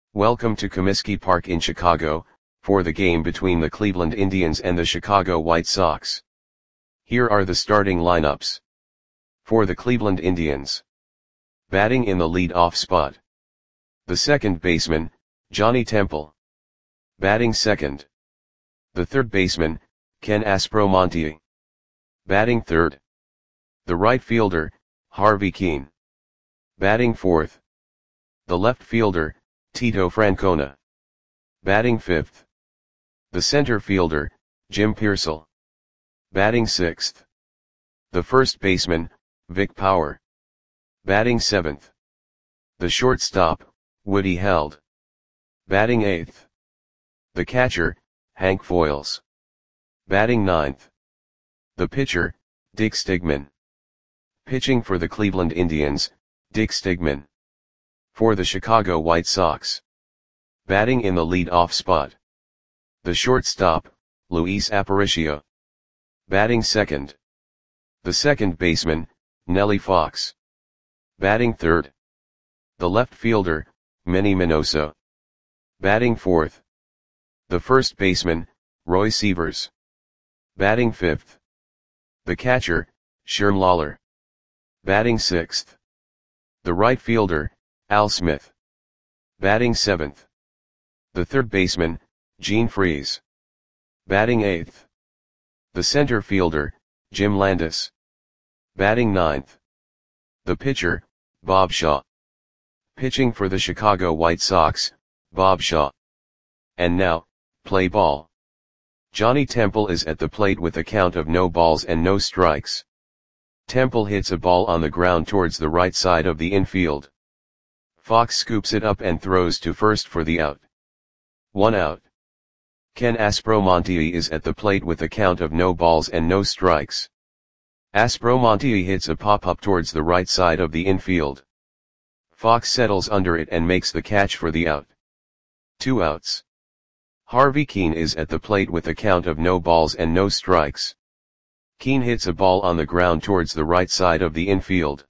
Welcome to Comiskey Park in Chicago, for the game between the Cleveland Indians and the Chicago White Sox. Here are the starting lineups. For the Cleveland Indians. Batting in the lead-off spot. The second baseman, Johnny Temple. Batting second. The third baseman, Ken Aspromonte. Batting third. The right fielder, Harvey Kuenn. Batting fourth. The left fielder, Tito Francona. Batting fifth. The center fielder, Jim Piersall. Batting sixth. The first baseman, Vic Power. Batting seventh. The shortstop, Woody Held. Batting eighth. The catcher, Hank Foiles. Batting ninth. The pitcher, Dick Stigman. Pitching for the Cleveland Indians, Dick Stigman. For the Chicago White Sox. Batting in the lead-off spot. The shortstop, Luis Aparicio. Batting second. The second baseman, Nellie Fox. Batting third. The left fielder, Manny Minoso. Batting fourth. The first baseman, Roy Sievers. Batting fifth. The catcher, Sherm Lawler. Batting sixth. The right fielder, Al Smith. Batting seventh. The third baseman, Gene Freese. Batting eighth. The center fielder, Jim Landis. Batting ninth. The pitcher, Bob Shaw. Pitching for the Chicago White Sox, Bob Shaw. And now, play ball. Johnny Temple is at the plate with a count of no balls and no strikes. Temple hits a ball on the ground towards the right side of the infield. Fox scoops it up and throws to first for the out. 1 out. Ken Aspromonte is at the plate with a count of no balls and no strikes. Aspromonte hits a pop-up towards the right side of the infield. Fox settles under it and makes the catch for the out. 2 outs. Harvey Kuenn is at the plate with a count of no balls and no strikes. Kuenn hits a ball on the ground towards the right side of the infield.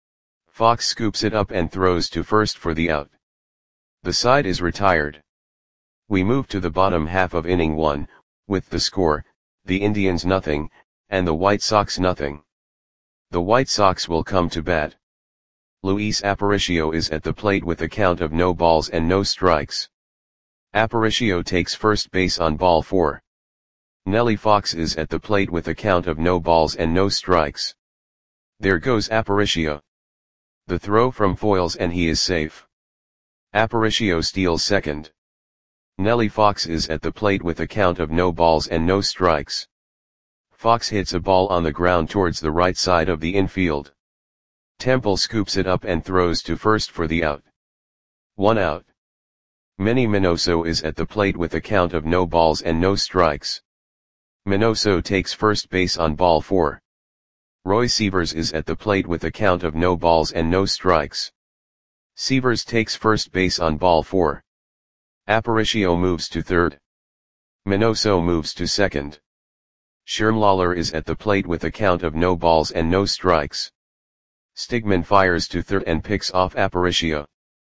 Fox scoops it up and throws to first for the out. The side is retired. We move to the bottom half of inning 1, with the score, the Indians nothing, and the White Sox nothing. The White Sox will come to bat. Luis Aparicio is at the plate with a count of no balls and no strikes. Aparicio takes first base on ball 4. Nellie Fox is at the plate with a count of no balls and no strikes. There goes Aparicio. The throw from Foiles and he is safe. Aparicio steals second. Nellie Fox is at the plate with a count of no balls and no strikes. Fox hits a ball on the ground towards the right side of the infield. Temple scoops it up and throws to first for the out. 1 out. Manny Minoso is at the plate with a count of no balls and no strikes. Minoso takes first base on ball 4. Roy Sievers is at the plate with a count of no balls and no strikes. Sievers takes first base on ball 4. Aparicio moves to third. Minoso moves to second. Sherm Lawler is at the plate with a count of no balls and no strikes. Stigman fires to third and picks off Aparicio.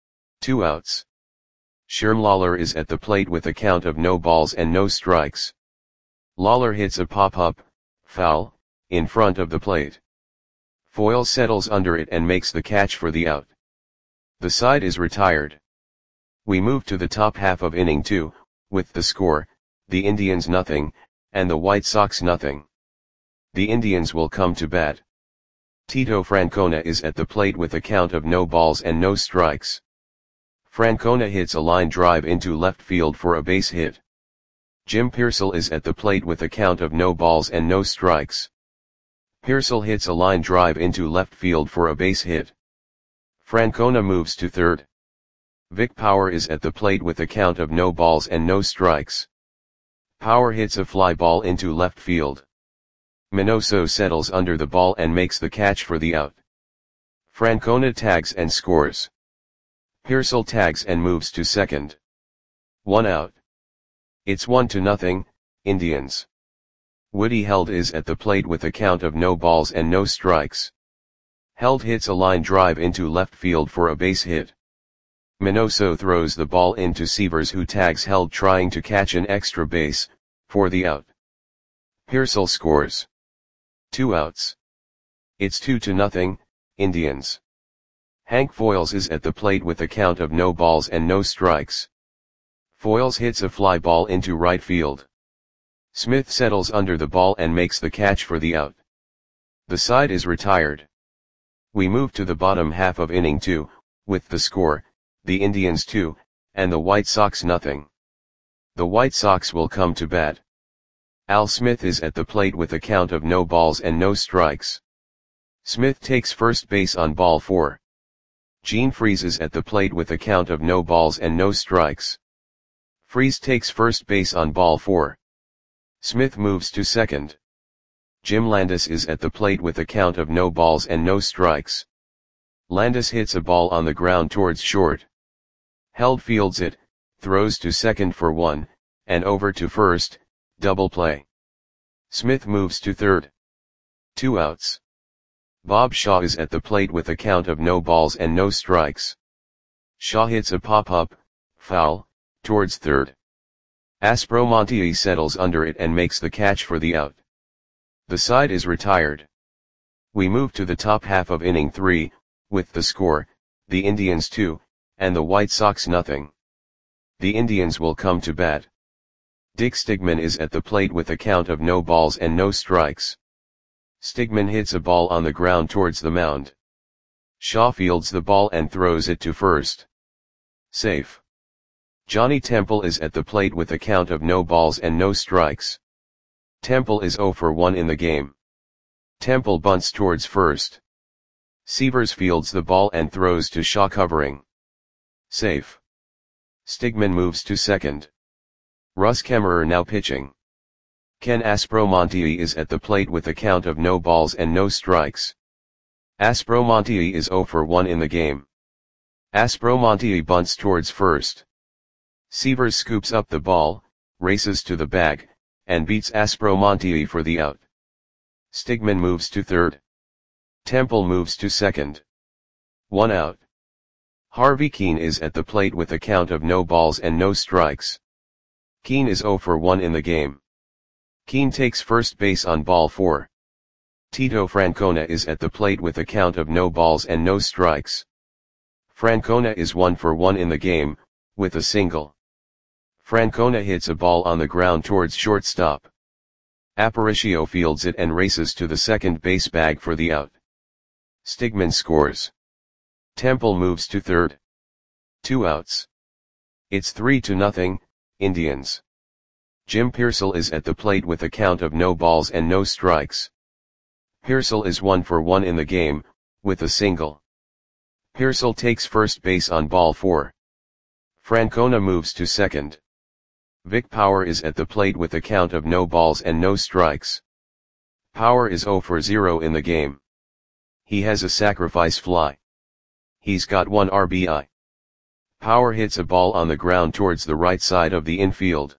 2 outs. Sherm Lawler is at the plate with a count of no balls and no strikes. Lawler hits a pop-up, foul, in front of the plate. Foiles settles under it and makes the catch for the out. The side is retired. We move to the top half of inning 2, with the score, the Indians nothing, and the White Sox nothing. The Indians will come to bat. Tito Francona is at the plate with a count of no balls and no strikes. Francona hits a line drive into left field for a base hit. Jim Piersall is at the plate with a count of no balls and no strikes. Piersall hits a line drive into left field for a base hit. Francona moves to third. Vic Power is at the plate with a count of no balls and no strikes. Power hits a fly ball into left field. Minoso settles under the ball and makes the catch for the out. Francona tags and scores. Piersall tags and moves to second. 1 out. It's 1-0, Indians. Woody Held is at the plate with a count of no balls and no strikes. Held hits a line drive into left field for a base hit. Minoso throws the ball into Sievers, who tags Held trying to catch an extra base, for the out. Pearsall scores. 2 outs. It's 2-0, Indians. Hank Foyles is at the plate with a count of no balls and no strikes. Foyles hits a fly ball into right field. Smith settles under the ball and makes the catch for the out. The side is retired. We move to the bottom half of inning 2, with the score, the Indians 2, and the White Sox nothing. The White Sox will come to bat. Al Smith is at the plate with a count of no balls and no strikes. Smith takes first base on ball 4. Gene Freese is at the plate with a count of no balls and no strikes. Freese takes first base on ball 4. Smith moves to second. Jim Landis is at the plate with a count of no balls and no strikes. Landis hits a ball on the ground towards short. Held fields it, throws to second for 1, and over to first, double play. Smith moves to third. 2 outs. Bob Shaw is at the plate with a count of no balls and no strikes. Shaw hits a pop-up, foul, towards third. Aspromonte settles under it and makes the catch for the out. The side is retired. We move to the top half of inning 3, with the score, the Indians 2, and the White Sox nothing. The Indians will come to bat. Dick Stigman is at the plate with a count of no balls and no strikes. Stigman hits a ball on the ground towards the mound. Shaw fields the ball and throws it to first. Safe. Johnny Temple is at the plate with a count of no balls and no strikes. Temple is 0 for 1 in the game. Temple bunts towards first. Sievers fields the ball and throws to Shaw covering. Safe. Stigman moves to second. Russ Kemmerer now pitching. Ken Aspromonte is at the plate with a count of no balls and no strikes. Aspromonte is 0 for 1 in the game. Aspromonte bunts towards first. Sievers scoops up the ball, races to the bag, and beats Aspromonte for the out. Stigman moves to third. Temple moves to second. 1 out. Harvey Keene is at the plate with a count of no balls and no strikes. Keene is 0 for 1 in the game. Keene takes first base on ball 4. Tito Francona is at the plate with a count of no balls and no strikes. Francona is 1 for 1 in the game, with a single. Francona hits a ball on the ground towards shortstop. Aparicio fields it and races to the second base bag for the out. Stigman scores. Temple moves to third. 2 outs. It's 3-0, Indians. Jim Pearsall is at the plate with a count of no balls and no strikes. Pearsall is 1 for 1 in the game, with a single. Pearsall takes first base on ball 4. Francona moves to second. Vic Power is at the plate with a count of no balls and no strikes. Power is 0 for 0 in the game. He has a sacrifice fly. He's got 1 RBI. Power hits a ball on the ground towards the right side of the infield.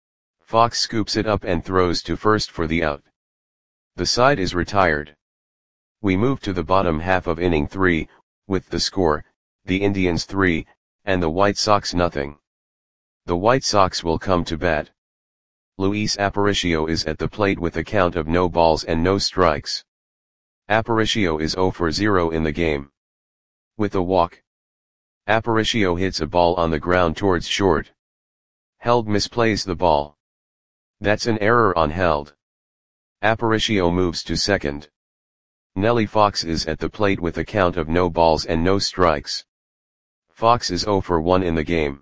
Fox scoops it up and throws to first for the out. The side is retired. We move to the bottom half of inning 3, with the score, the Indians 3, and the White Sox nothing. The White Sox will come to bat. Luis Aparicio is at the plate with a count of no balls and no strikes. Aparicio is 0 for 0 in the game. With a walk. Aparicio hits a ball on the ground towards short. Held misplays the ball. That's an error on Held. Aparicio moves to second. Nellie Fox is at the plate with a count of no balls and no strikes. Fox is 0 for 1 in the game.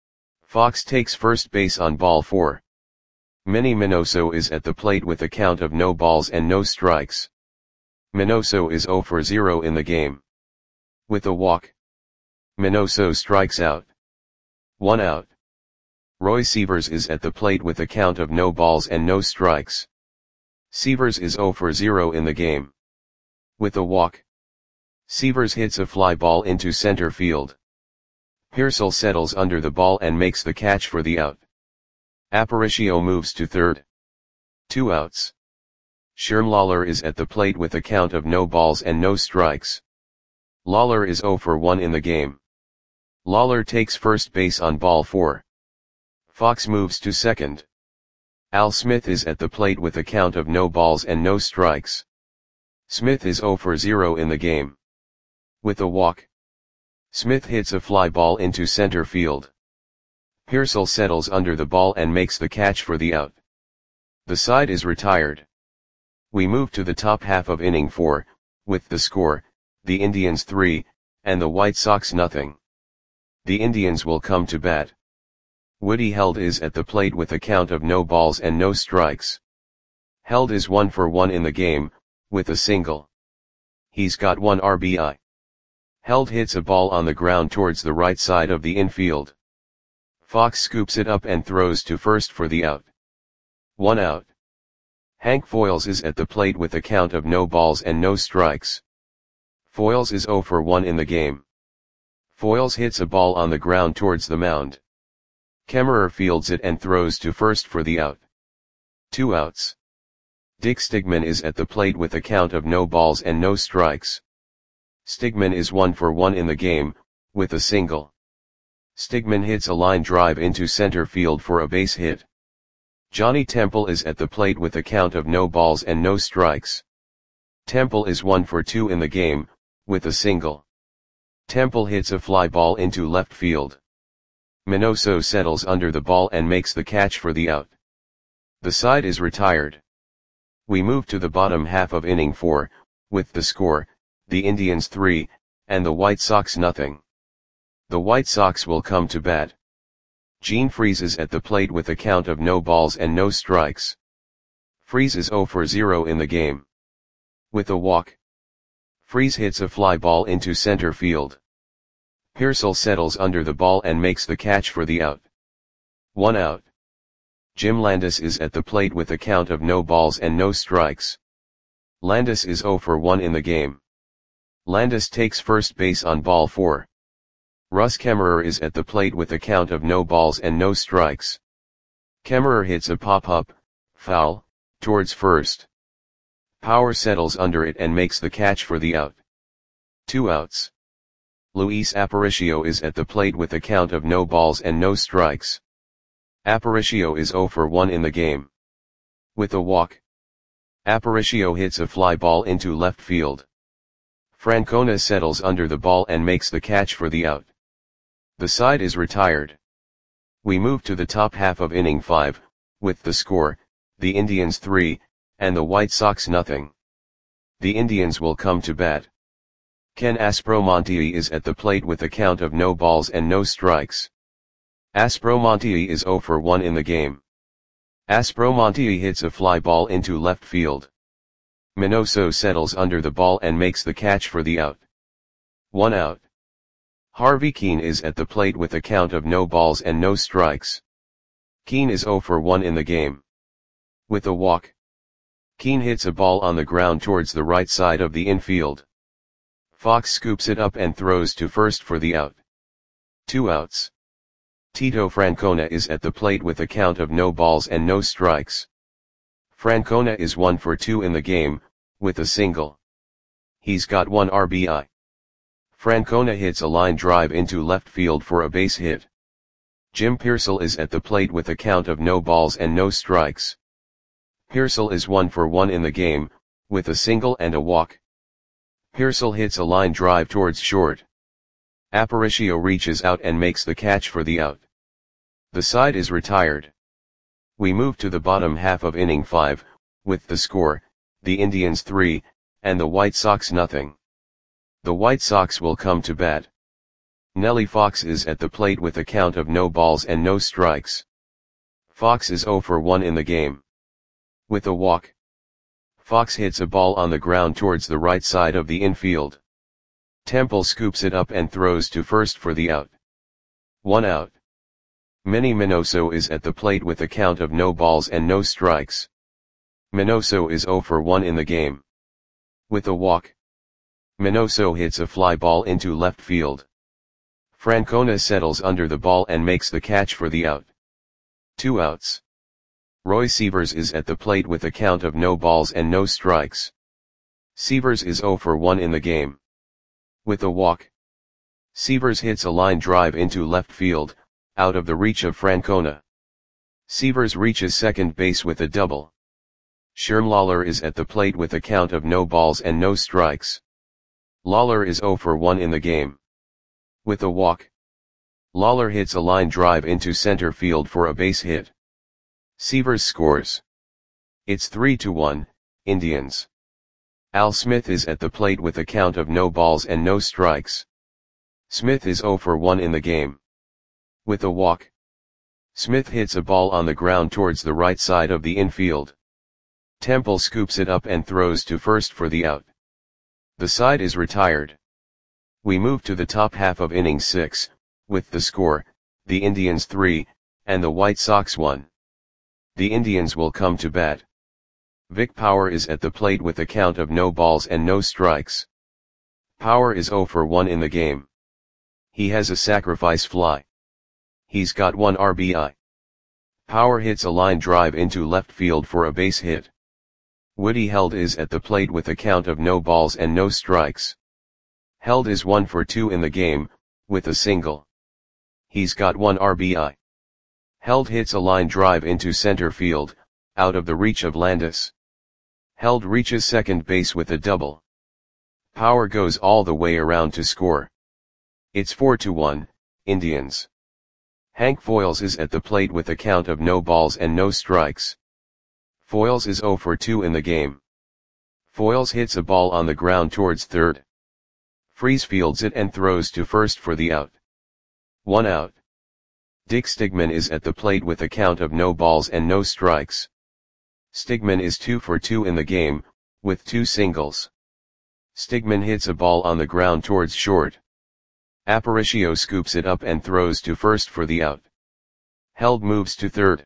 Fox takes first base on ball 4. Manny Minoso is at the plate with a count of no balls and no strikes. Minoso is 0 for 0 in the game. With a walk. Minoso strikes out. 1 out. Roy Sievers is at the plate with a count of no balls and no strikes. Sievers is 0 for 0 in the game. With a walk. Sievers hits a fly ball into center field. Pearsall settles under the ball and makes the catch for the out. Aparicio moves to third. 2 outs. Sherm Lawler is at the plate with a count of no balls and no strikes. Lawler is 0 for 1 in the game. Lawler takes first base on ball 4. Fox moves to second. Al Smith is at the plate with a count of no balls and no strikes. Smith is 0 for 0 in the game. With a walk, Smith hits a fly ball into center field. Pearsall settles under the ball and makes the catch for the out. The side is retired. We move to the top half of inning 4, with the score, the Indians 3, and the White Sox nothing. The Indians will come to bat. Woody Held is at the plate with a count of no balls and no strikes. Held is 1 for 1 in the game, with a single. He's got 1 RBI. Held hits a ball on the ground towards the right side of the infield. Fox scoops it up and throws to first for the out. 1 out. Hank Foils is at the plate with a count of no balls and no strikes. Foils is 0 for 1 in the game. Foils hits a ball on the ground towards the mound. Kemmerer fields it and throws to first for the out. 2 outs. Dick Stigman is at the plate with a count of no balls and no strikes. Stigman is 1 for 1 in the game, with a single. Stigman hits a line drive into center field for a base hit. Johnny Temple is at the plate with a count of no balls and no strikes. Temple is 1 for 2 in the game, with a single. Temple hits a fly ball into left field. Minoso settles under the ball and makes the catch for the out. The side is retired. We move to the bottom half of inning 4, with the score, the Indians 3, and the White Sox nothing. The White Sox will come to bat. Gene Freese is at the plate with a count of no balls and no strikes. Freese is 0 for 0 in the game. With a walk, Freese hits a fly ball into center field. Pearsall settles under the ball and makes the catch for the out. 1 out. Jim Landis is at the plate with a count of no balls and no strikes. Landis is 0 for 1 in the game. Landis takes first base on ball 4. Russ Kemmerer is at the plate with a count of no balls and no strikes. Kemmerer hits a pop-up, foul, towards first. Power settles under it and makes the catch for the out. 2 outs. Luis Aparicio is at the plate with a count of no balls and no strikes. Aparicio is 0 for 1 in the game. With a walk, Aparicio hits a fly ball into left field. Francona settles under the ball and makes the catch for the out. The side is retired. We move to the top half of inning 5, with the score, the Indians 3, and the White Sox nothing. The Indians will come to bat. Ken Aspromonte is at the plate with a count of no balls and no strikes. Aspromonte is 0 for 1 in the game. Aspromonte hits a fly ball into left field. Minoso settles under the ball and makes the catch for the out. 1 out. Harvey Keene is at the plate with a count of no balls and no strikes. Keene is 0 for 1 in the game. With a walk, Keene hits a ball on the ground towards the right side of the infield. Fox scoops it up and throws to first for the out. 2 outs. Tito Francona is at the plate with a count of no balls and no strikes. Francona is 1 for 2 in the game, with a single. He's got 1 RBI. Francona hits a line drive into left field for a base hit. Jim Pearsall is at the plate with a count of no balls and no strikes. Pearsall is 1 for 1 in the game, with a single and a walk. Pearsall hits a line drive towards short. Aparicio reaches out and makes the catch for the out. The side is retired. We move to the bottom half of inning 5, with the score, the Indians 3, and the White Sox nothing. The White Sox will come to bat. Nellie Fox is at the plate with a count of no balls and no strikes. Fox is 0 for 1 in the game. With a walk, Fox hits a ball on the ground towards the right side of the infield. Temple scoops it up and throws to first for the out. 1 out. Manny Minoso is at the plate with a count of no balls and no strikes. Minoso is 0 for 1 in the game. With a walk, Minoso hits a fly ball into left field. Francona settles under the ball and makes the catch for the out. 2 outs. Roy Sievers is at the plate with a count of no balls and no strikes. Sievers is 0 for 1 in the game. With a walk, Sievers hits a line drive into left field, out of the reach of Francona. Sievers reaches second base with a double. Sherm Lawler is at the plate with a count of no balls and no strikes. Lawler is 0 for 1 in the game. With a walk, Lawler hits a line drive into center field for a base hit. Sievers scores. It's 3-1, Indians. Al Smith is at the plate with a count of no balls and no strikes. Smith is 0 for 1 in the game. With a walk, Smith hits a ball on the ground towards the right side of the infield. Temple scoops it up and throws to first for the out. The side is retired. We move to the top half of inning 6, with the score, the Indians 3, and the White Sox 1. The Indians will come to bat. Vic Power is at the plate with a count of no balls and no strikes. Power is 0 for 1 in the game. He has a sacrifice fly. He's got 1 RBI. Power hits a line drive into left field for a base hit. Woody Held is at the plate with a count of no balls and no strikes. Held is 1 for 2 in the game, with a single. He's got 1 RBI. Held hits a line drive into center field, out of the reach of Landis. Held reaches second base with a double. Power goes all the way around to score. It's 4-1, Indians. Hank Foils is at the plate with a count of no balls and no strikes. Foils is 0 for 2 in the game. Foils hits a ball on the ground towards third. Freese fields it and throws to first for the out. 1 out. Dick Stigman is at the plate with a count of no balls and no strikes. Stigman is 2 for 2 in the game, with 2 singles. Stigman hits a ball on the ground towards short. Aparicio scoops it up and throws to first for the out. Held moves to third.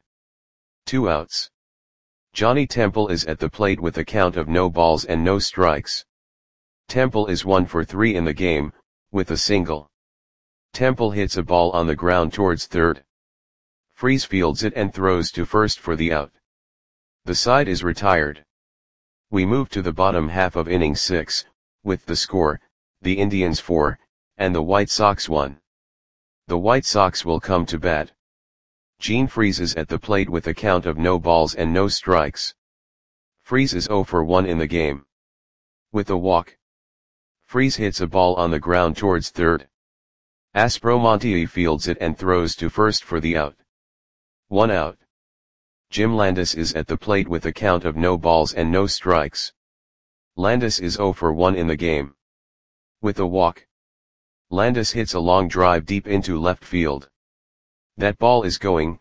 2 outs. Johnny Temple is at the plate with a count of no balls and no strikes. Temple is 1 for 3 in the game, with a single. Temple hits a ball on the ground towards third. Freese fields it and throws to first for the out. The side is retired. We move to the bottom half of inning 6, with the score, the Indians 4, and the White Sox 1. The White Sox will come to bat. Gene Freese is at the plate with a count of no balls and no strikes. Freese is 0 for 1 in the game. With a walk, Freese hits a ball on the ground towards third. Aspromonte fields it and throws to first for the out. 1 out. Jim Landis is at the plate with a count of no balls and no strikes. Landis is 0 for 1 in the game. With a walk, Landis hits a long drive deep into left field. That ball is gone.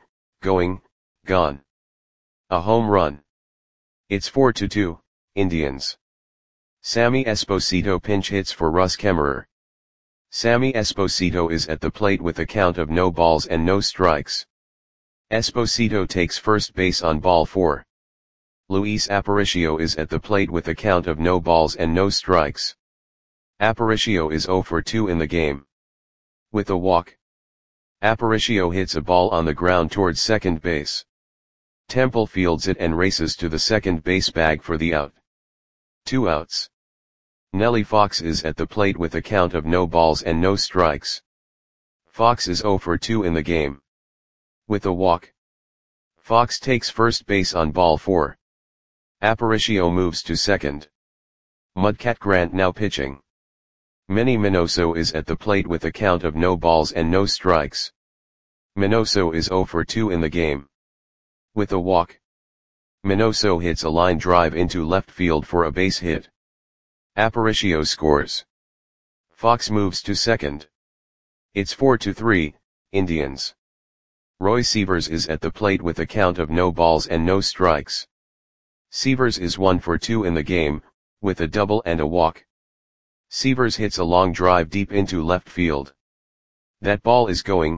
A home run. It's 4-2, Indians. Sammy Esposito pinch hits for Russ Kemmerer. Sammy Esposito is at the plate with a count of no balls and no strikes. Esposito takes first base on ball 4. Luis Aparicio is at the plate with a count of no balls and no strikes. Aparicio is 0 for 2 in the game. With a walk, Aparicio hits a ball on the ground towards second base. Temple fields it and races to the second base bag for the out. 2 outs. Nellie Fox is at the plate with a count of no balls and no strikes. Fox is 0 for 2 in the game. With a walk, Fox takes first base on ball 4. Aparicio moves to second. Mudcat Grant now pitching. Manny Minoso is at the plate with a count of no balls and no strikes. Minoso is 0 for 2 in the game. With a walk, Minoso hits a line drive into left field for a base hit. Aparicio scores. Fox moves to second. It's 4-3, Indians. Roy Sievers is at the plate with a count of no balls and no strikes. Sievers is 1 for 2 in the game, with a double and a walk. Sievers hits a long drive deep into left field. That ball is gone.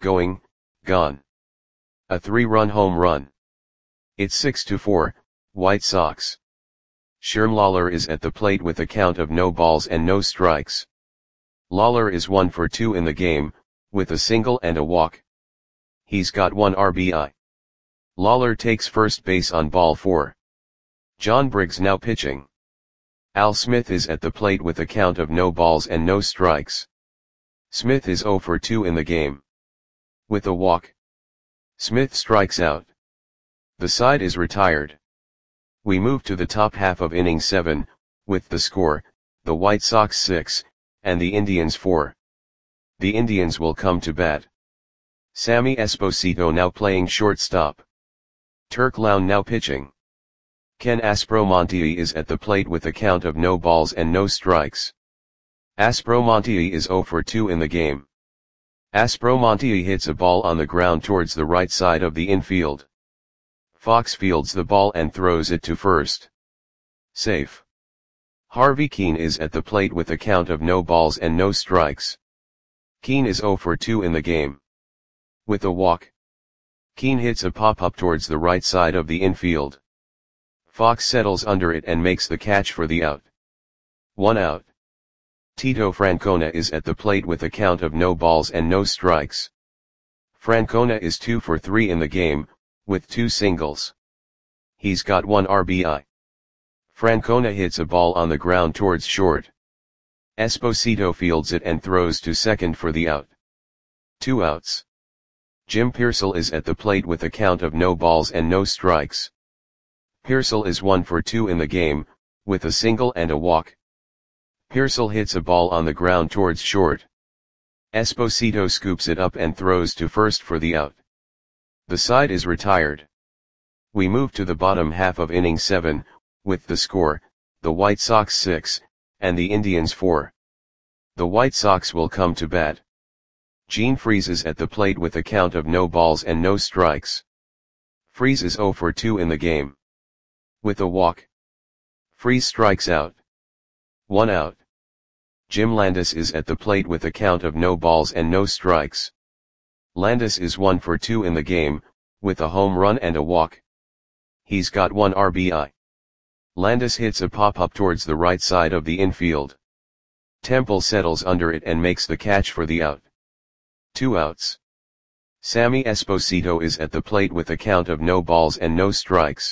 A 3-run home run. It's 6-4, White Sox. Sherm Lawler is at the plate with a count of no balls and no strikes. Lawler is 1 for 2 in the game, with a single and a walk. He's got 1 RBI. Lawler takes first base on ball 4. John Briggs now pitching. Al Smith is at the plate with a count of no balls and no strikes. Smith is 0 for 2 in the game. With a walk, Smith strikes out. The side is retired. We move to the top half of inning 7, with the score, the White Sox 6, and the Indians 4. The Indians will come to bat. Sammy Esposito now playing shortstop. Turk Lown now pitching. Ken Aspromonte is at the plate with a count of no balls and no strikes. Aspromonte is 0 for 2 in the game. Aspromonte hits a ball on the ground towards the right side of the infield. Fox fields the ball and throws it to first. Safe. Harvey Keene is at the plate with a count of no balls and no strikes. Keene is 0 for 2 in the game. With a walk, Keene hits a pop-up towards the right side of the infield. Fox settles under it and makes the catch for the out. 1 out. Tito Francona is at the plate with a count of no balls and no strikes. Francona is 2 for 3 in the game, with 2 singles. He's got 1 RBI. Francona hits a ball on the ground towards short. Esposito fields it and throws to second for the out. 2 outs. Jim Piersall is at the plate with a count of no balls and no strikes. Piersall is 1 for 2 in the game, with a single and a walk. Piersall hits a ball on the ground towards short. Esposito scoops it up and throws to first for the out. The side is retired. We move to the bottom half of inning 7, with the score, the White Sox 6, and the Indians 4. The White Sox will come to bat. Gene Freese is at the plate with a count of no balls and no strikes. Freese is 0 for 2 in the game. With a walk, Freese strikes out. 1 out. Jim Landis is at the plate with a count of no balls and no strikes. Landis is 1 for 2 in the game, with a home run and a walk. He's got 1 RBI. Landis hits a pop-up towards the right side of the infield. Temple settles under it and makes the catch for the out. 2 outs. Sammy Esposito is at the plate with a count of no balls and no strikes.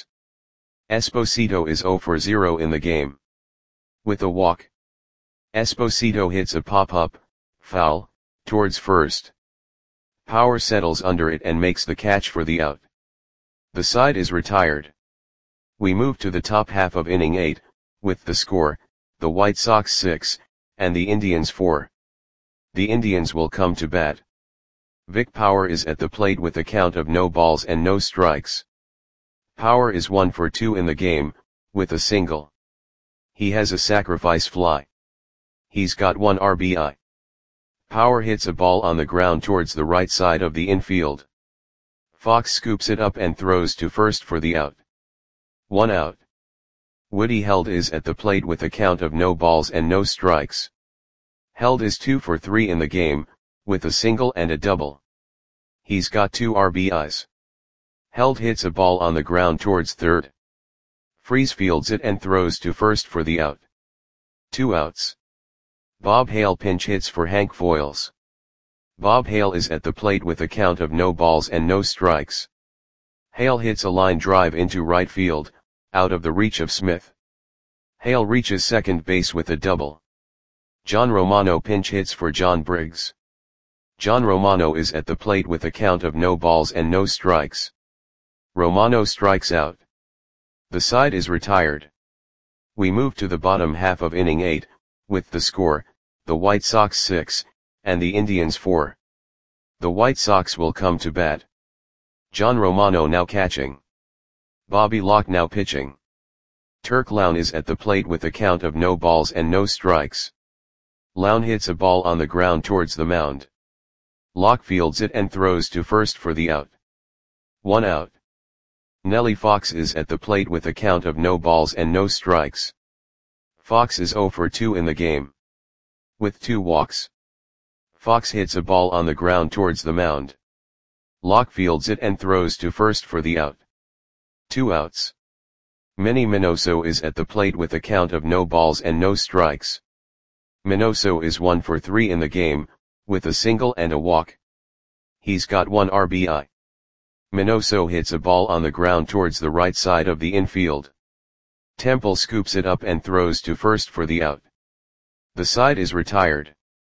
Esposito is 0 for 0 in the game. With a walk, Esposito hits a pop-up, foul, towards first. Power settles under it and makes the catch for the out. The side is retired. We move to the top half of inning 8, with the score, the White Sox 6, and the Indians 4. The Indians will come to bat. Vic Power is at the plate with a count of no balls and no strikes. Power is 1 for 2 in the game, with a single. He has a sacrifice fly. He's got 1 RBI. Power hits a ball on the ground towards the right side of the infield. Fox scoops it up and throws to first for the out. 1 out. Woody Held is at the plate with a count of no balls and no strikes. Held is 2 for 3 in the game, with a single and a double. He's got 2 RBIs. Held hits a ball on the ground towards third. Freese fields it and throws to first for the out. 2 outs. Bob Hale pinch hits for Hank Foils. Bob Hale is at the plate with a count of no balls and no strikes. Hale hits a line drive into right field, out of the reach of Smith. Hale reaches second base with a double. John Romano pinch hits for John Briggs. John Romano is at the plate with a count of no balls and no strikes. Romano strikes out. The side is retired. We move to the bottom half of inning 8, with the score, the White Sox 6, and the Indians 4. The White Sox will come to bat. John Romano now catching. Bobby Locke now pitching. Turk Lown is at the plate with a count of no balls and no strikes. Lown hits a ball on the ground towards the mound. Locke fields it and throws to first for the out. 1 out. Nellie Fox is at the plate with a count of no balls and no strikes. Fox is 0 for 2 in the game. With 2 walks, Fox hits a ball on the ground towards the mound. Locke fields it and throws to first for the out. 2 outs. Manny Minoso is at the plate with a count of no balls and no strikes. Minoso is 1 for 3 in the game, with a single and a walk. He's got 1 RBI. Minoso hits a ball on the ground towards the right side of the infield. Temple scoops it up and throws to first for the out. The side is retired.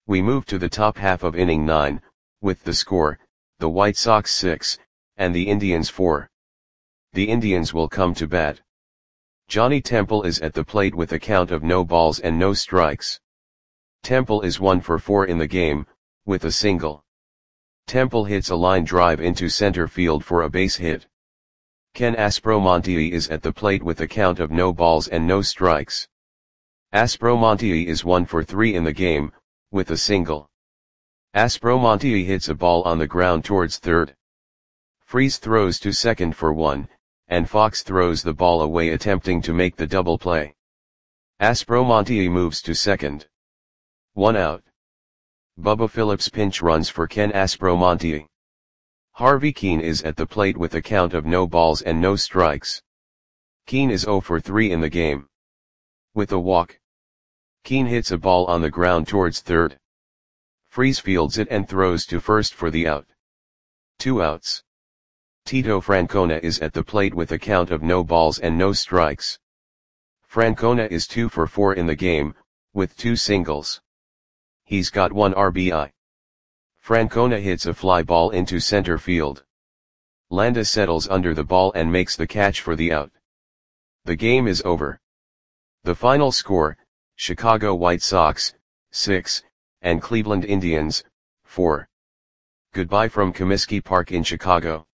We move to the top half of inning 9, with the score, the White Sox 6, and the Indians 4. The Indians will come to bat. Johnny Temple is at the plate with a count of no balls and no strikes. Temple is 1 for 4 in the game, with a single. Temple hits a line drive into center field for a base hit. Ken Aspromonte is at the plate with a count of no balls and no strikes. Aspromonte is 1 for 3 in the game, with a single. Aspromonte hits a ball on the ground towards third. Freese throws to second for 1, and Fox throws the ball away attempting to make the double play. Aspromonte moves to second. 1 out. Bubba Phillips pinch runs for Ken Aspromonte. Harvey Keene is at the plate with a count of no balls and no strikes. Keene is 0 for 3 in the game. With a walk. Keene hits a ball on the ground towards third. Freese fields it and throws to first for the out. 2 outs. Tito Francona is at the plate with a count of no balls and no strikes. Francona is 2 for 4 in the game, with 2 singles. He's got 1 RBI. Francona hits a fly ball into center field. Landa settles under the ball and makes the catch for the out. The game is over. The final score, Chicago White Sox, 6, and Cleveland Indians, 4. Goodbye from Comiskey Park in Chicago.